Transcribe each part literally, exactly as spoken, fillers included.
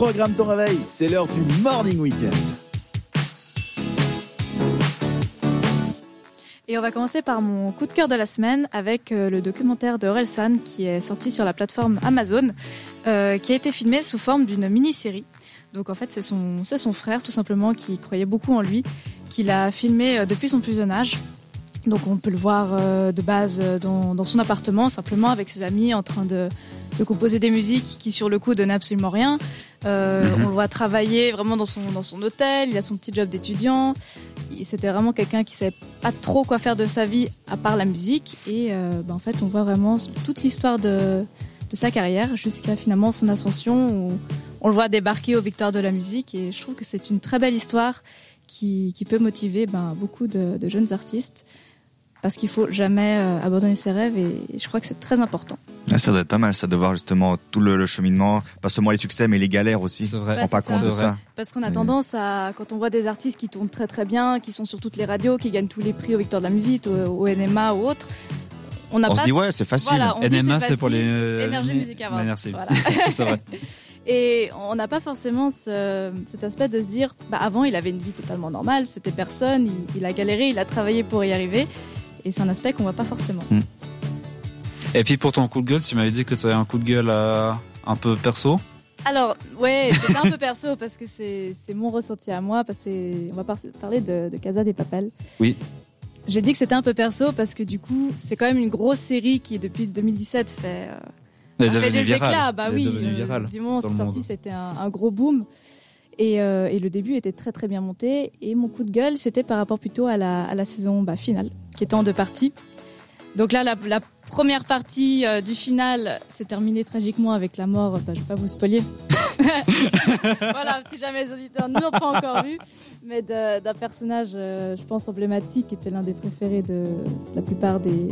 Programme ton réveil, c'est l'heure du Morning Weekend. Et on va commencer par mon coup de cœur de la semaine avec euh, le documentaire de Orelsan qui est sorti sur la plateforme Amazon, euh, qui a été filmé sous forme d'une mini-série. Donc en fait c'est son, c'est son frère tout simplement qui croyait beaucoup en lui, qui l'a filmé euh, depuis son plus jeune âge. Donc on peut le voir euh, de base euh, dans, dans son appartement, simplement avec ses amis en train de, de composer des musiques qui sur le coup donnaient absolument rien. Euh, mm-hmm. On le voit travailler vraiment dans son, dans son hôtel, il a son petit job d'étudiant. C'était vraiment quelqu'un qui savait pas trop quoi faire de sa vie à part la musique. Et euh, ben en fait on voit vraiment toute l'histoire de, de sa carrière jusqu'à finalement son ascension où on le voit débarquer aux Victoires de la musique. Et je trouve que c'est une très belle histoire qui, qui peut motiver ben, beaucoup de, de jeunes artistes. Parce qu'il faut jamais euh, abandonner ses rêves et je crois que c'est très important. Ah, ça doit être pas mal, ça, de voir justement tout le, le cheminement, pas seulement les succès, mais les galères aussi. C'est vrai. On se rend pas compte de ça. Parce qu'on a tendance à, quand on voit des artistes qui tournent très très bien, qui sont sur toutes les radios, qui gagnent tous les prix aux Victoires de la musique, au, au N M A ou autre, on, a on pas... se dit ouais, c'est facile. Voilà, N M A, c'est, c'est pour les. Euh, Énergie Music Awards. Merci. Voilà. C'est vrai. Et on n'a pas forcément ce, cet aspect de se dire, bah avant il avait une vie totalement normale, c'était personne, il, il a galéré, il a travaillé pour y arriver. Et c'est un aspect qu'on voit pas forcément. Mmh. Et puis pour ton coup de gueule, tu m'avais dit que tu avais un coup de gueule euh, un peu perso. Alors, ouais, c'est un peu perso parce que c'est, c'est mon ressenti à moi. Parce que on va par- parler de, de Casa de Papel. Oui. J'ai dit que c'était un peu perso parce que du coup, c'est quand même une grosse série qui, depuis deux mille dix-sept, fait, euh, a fait des virale. éclats. Bah Elle oui, euh, du moment où c'est sorti, c'était un, un gros boom. Et, euh, et le début était très très bien monté. Et mon coup de gueule, c'était par rapport plutôt à la, à la saison bah, finale, qui était en deux parties. Donc là, la, la première partie euh, du final s'est terminée tragiquement avec la mort. Bah, je vais pas vous spoiler. Voilà, si jamais les auditeurs ne l'ont pas encore vu, mais de, d'un personnage, euh, je pense emblématique, qui était l'un des préférés de, de la plupart des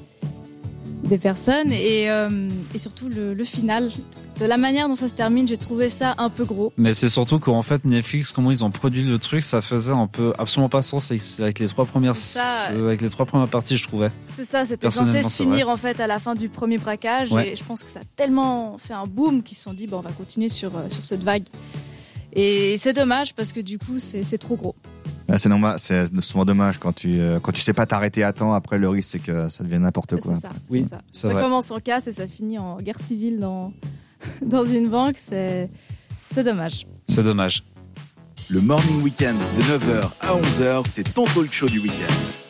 des personnes. Et, euh, et surtout le, le final. De la manière dont ça se termine, j'ai trouvé ça un peu gros. Mais c'est surtout qu'en fait, Netflix, comment ils ont produit le truc, ça faisait un peu absolument pas sens avec les trois premières, ça, avec les trois premières parties, je trouvais. C'est ça, c'était censé se finir en fait à la fin du premier braquage. Ouais. Et je pense que ça a tellement fait un boom qu'ils se sont dit, bon, on va continuer sur, sur cette vague. Et c'est dommage parce que du coup, c'est, c'est trop gros. Ouais, c'est normal, c'est souvent dommage quand tu, euh, quand tu sais pas t'arrêter à temps. Après, le risque, c'est que ça devienne n'importe quoi. C'est ça, c'est oui, ça. C'est ça vrai. commence en casse et ça finit en guerre civile dans, dans une banque. C'est, c'est dommage. C'est dommage. Le Morning Weekend de neuf heures à onze heures, c'est ton talk show du week-end.